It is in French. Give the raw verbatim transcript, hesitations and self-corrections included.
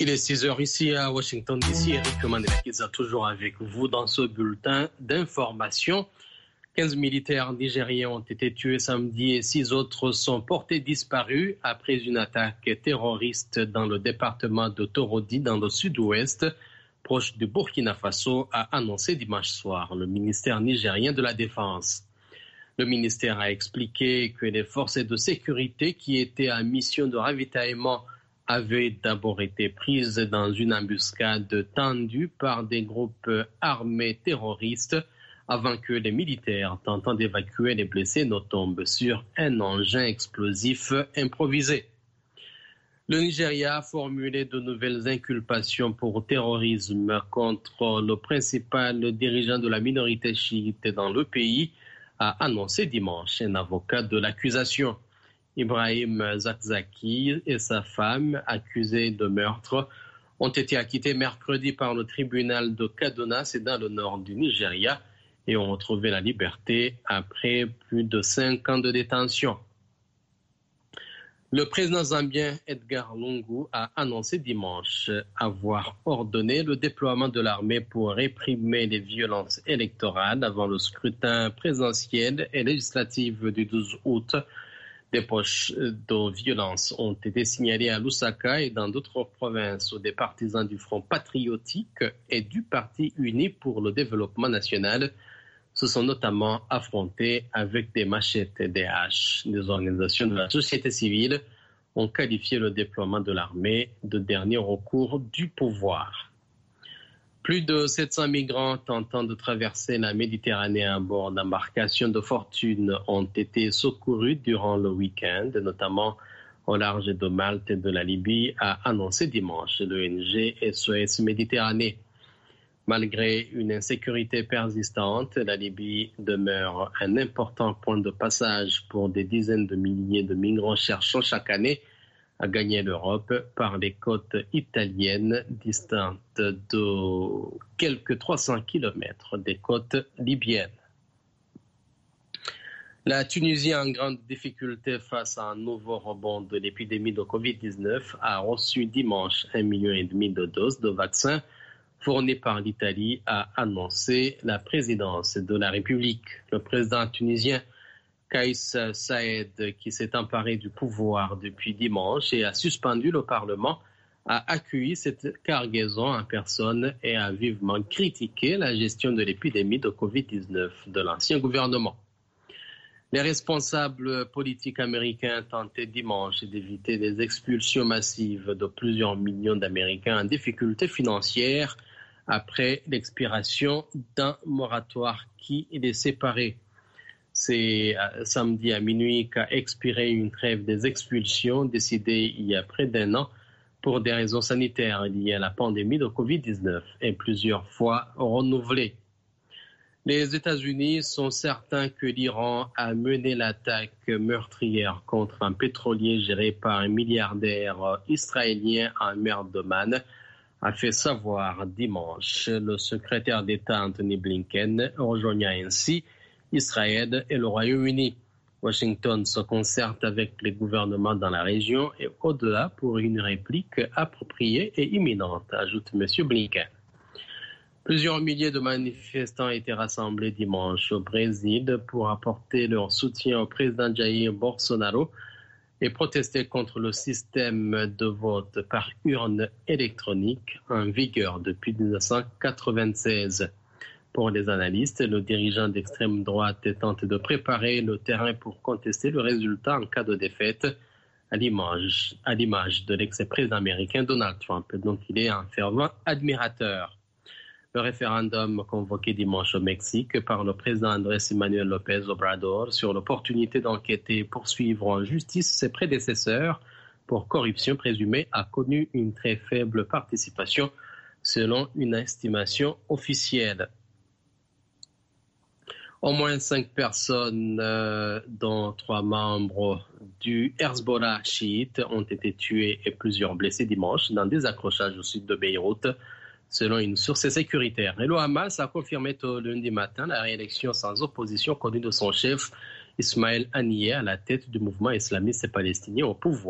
Il est six heures ici à Washington D C. Eric Mandelakis toujours avec vous dans ce bulletin d'information. quinze militaires nigériens ont été tués samedi et six autres sont portés disparus après une attaque terroriste dans le département de Torodi, dans le sud-ouest, proche du Burkina Faso, a annoncé dimanche soir le ministère nigérien de la Défense. Le ministère a expliqué que les forces de sécurité qui étaient en mission de ravitaillement avaient d'abord été prises dans une embuscade tendue par des groupes armés terroristes avant que les militaires tentant d'évacuer les blessés ne tombent sur un engin explosif improvisé. Le Nigeria a formulé de nouvelles inculpations pour terrorisme contre le principal dirigeant de la minorité chiite dans le pays, a annoncé dimanche un avocat de l'accusation. Ibrahim Zakzaki et sa femme, accusés de meurtre, ont été acquittés mercredi par le tribunal de Kaduna, c'est dans le nord du Nigeria, et ont retrouvé la liberté après plus de cinq ans de détention. Le président zambien Edgar Lungu a annoncé dimanche avoir ordonné le déploiement de l'armée pour réprimer les violences électorales avant le scrutin présidentiel et législatif du douze août. Des poches de violence ont été signalées à Lusaka et dans d'autres provinces où des partisans du Front patriotique et du Parti uni pour le développement national se sont notamment affrontés avec des machettes et des haches. Des organisations de la société civile ont qualifié le déploiement de l'armée de dernier recours du pouvoir. Plus de sept cents migrants tentant de traverser la Méditerranée à bord d'embarcations de fortune ont été secourus durant le week-end, notamment au large de Malte et de la Libye, a annoncé dimanche l'O N G S O S Méditerranée. Malgré une insécurité persistante, la Libye demeure un important point de passage pour des dizaines de milliers de migrants cherchant chaque année à gagner l'Europe par les côtes italiennes distantes de quelques trois cents kilomètres des côtes libyennes. La Tunisie, en grande difficulté face à un nouveau rebond de l'épidémie de covid dix-neuf, a reçu dimanche un million et demi de doses de vaccins fournies par l'Italie, a annoncé la présidence de la République. Le président tunisien Kais Saïed, qui s'est emparé du pouvoir depuis dimanche et a suspendu le Parlement, a accueilli cette cargaison en personne et a vivement critiqué la gestion de l'épidémie de covid dix-neuf de l'ancien gouvernement. Les responsables politiques américains tentaient dimanche d'éviter des expulsions massives de plusieurs millions d'Américains en difficulté financière après l'expiration d'un moratoire qui les séparait. C'est samedi à minuit qu'a expiré une trêve des expulsions décidée il y a près d'un an pour des raisons sanitaires liées à la pandémie de covid dix-neuf et plusieurs fois renouvelée. Les États-Unis sont certains que l'Iran a mené l'attaque meurtrière contre un pétrolier géré par un milliardaire israélien en mer d'Oman, a fait savoir dimanche. Le secrétaire d'État Anthony Blinken rejoignant ainsi Israël et le Royaume-Uni. Washington se concerte avec les gouvernements dans la région et au-delà pour une réplique appropriée et imminente, ajoute M. Blinken. Plusieurs milliers de manifestants étaient rassemblés dimanche au Brésil pour apporter leur soutien au président Jair Bolsonaro et protester contre le système de vote par urne électronique en vigueur depuis dix-neuf cent quatre-vingt-seize. Pour les analystes, le dirigeant d'extrême droite tente de préparer le terrain pour contester le résultat en cas de défaite, à l'image, à l'image de l'ex-président américain Donald Trump, dont il est un fervent admirateur. Le référendum convoqué dimanche au Mexique par le président Andrés Manuel López Obrador sur l'opportunité d'enquêter et poursuivre en justice ses prédécesseurs pour corruption présumée a connu une très faible participation selon une estimation officielle. Au moins cinq personnes, euh, dont trois membres du Hezbollah chiite, ont été tuées et plusieurs blessés dimanche dans des accrochages au sud de Beyrouth, selon une source sécuritaire. Et le Hamas a confirmé au lundi matin la réélection sans opposition connue de son chef Ismaël Haniyeh à la tête du mouvement islamiste palestinien au pouvoir.